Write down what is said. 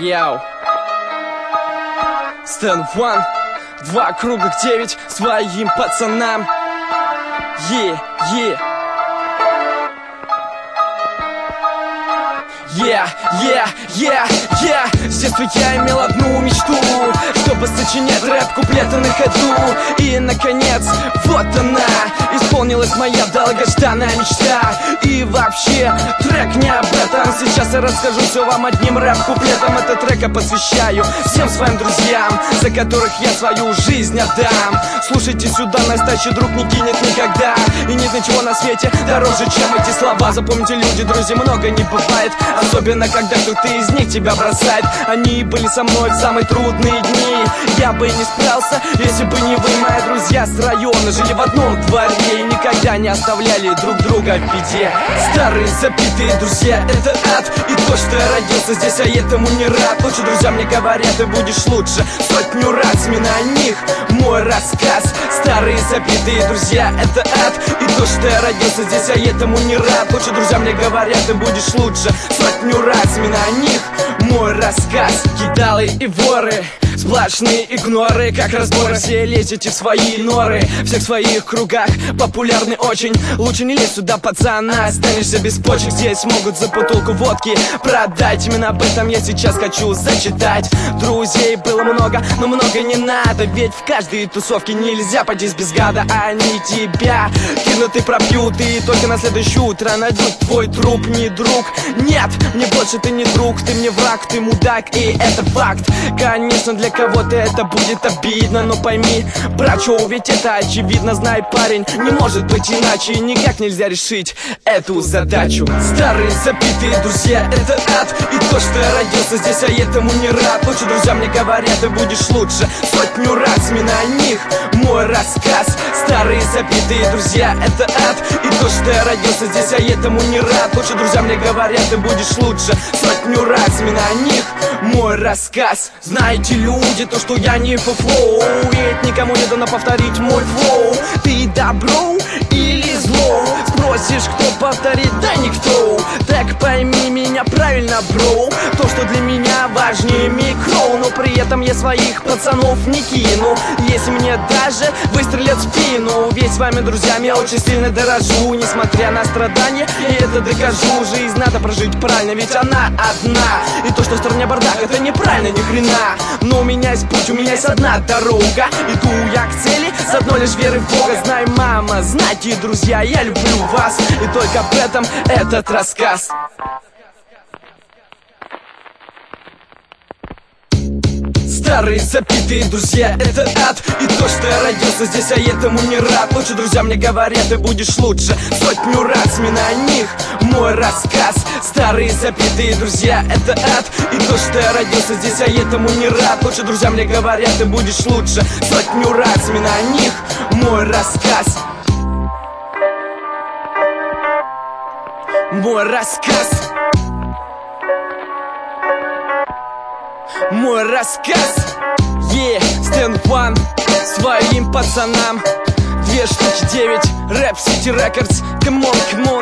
Яу. Stand One, 2 круглых 9 своим пацанам. С детства я имел одну мечту, чтобы сочинять рэп куплеты на ходу. И, наконец, вот она, исполнилась моя долгожданная мечта. И вообще, трек не об этом. Сейчас я расскажу все вам одним рэп-куплетом. Этот трек я посвящаю всем своим друзьям, за которых я свою жизнь отдам. Слушайте сюда, настоящий друг не кинет никогда. И нет ничего на свете дороже, чем эти слова. Запомните, люди, друзей много не бывает, особенно когда кто-то из них тебя бросает. Они были со мной в самые трудные дни. Я бы не справился, если бы не вы, мои друзья с района. Жили в одном дворе и никогда не оставляли друг друга в беде. Старые забитые друзья, это ад. И то, что я родился здесь, а этому не рад. Лучше друзья мне говорят, ты будешь лучше сотню раз. Мне на них мой рассказ. Старые забитые друзья, это ад. И то, что я родился здесь, а этому не рад. Лучше друзья мне говорят, ты будешь лучше сотню раз. Мне на них мой рассказ. Кидалы и воры, сплошные игноры, как разборы. Все лезете в свои норы, всех в своих кругах популярны очень. Лучше не лезь сюда, пацана, останешься без почек. Здесь могут за бутылку водки продать. Именно об этом я сейчас хочу зачитать. Друзей было много, но много не надо. Ведь в каждой тусовке нельзя пойти без гада. Они тебя кинут и пропьют, и только на следующее утро найдут твой труп. Не друг, нет, мне больше ты не друг. Ты мне враг, ты мудак, и это факт. Конечно, для кого-то это будет обидно, но пойми, брачо, ведь это очевидно. Знай, парень, не может быть иначе. Никак нельзя решить эту задачу. Старые забитые друзья, это ад. И то, что я родился здесь, а этому не рад. Лучше друзья мне говорят, ты будешь лучше сотню раз. Мне на них мой рассказ. Старые забитые друзья, это ад. И то, что я родился здесь, а этому не рад. Лучше друзья мне говорят, ты будешь лучше сотню раз. Мне на них мой рассказ. Знаете, люди, то, что я не фуфлоу, ведь никому не дано повторить мой флоу. Ты добро или зло? Спросишь, кто повторит? Да никто. Так пойми меня правильно, бро. То, что для меня важнее микро, но при этом я своих пацанов не кину, если мне даже выстрелят в спину. Ведь с вами, друзьями, я очень сильно дорожу. Несмотря на страдания, и это докажу. Жизнь надо прожить правильно, ведь она одна. И то, что в стране бардак, это неправильно ни хрена. Но у меня есть путь, у меня есть одна дорога. Иду я к цели с одной лишь веры в Бога. Знай, мама, знайте, друзья, я люблю вас. И только об этом этот рассказ. Старые забитые друзья, это ад. И то, что я родился здесь, а этому не рад. Лучше друзья мне говорят, ты будешь лучше сотню раз. Мне на них мой рассказ. Старые забитые друзья, это ад. И то, что я родился здесь, а этому не рад. Лучше друзья мне говорят, ты будешь лучше сотню раз. Мне на них мой рассказ. Мой рассказ. Мой рассказ. Stand One своим пацанам. 2 штуки 9, Rap City Records. Come on, come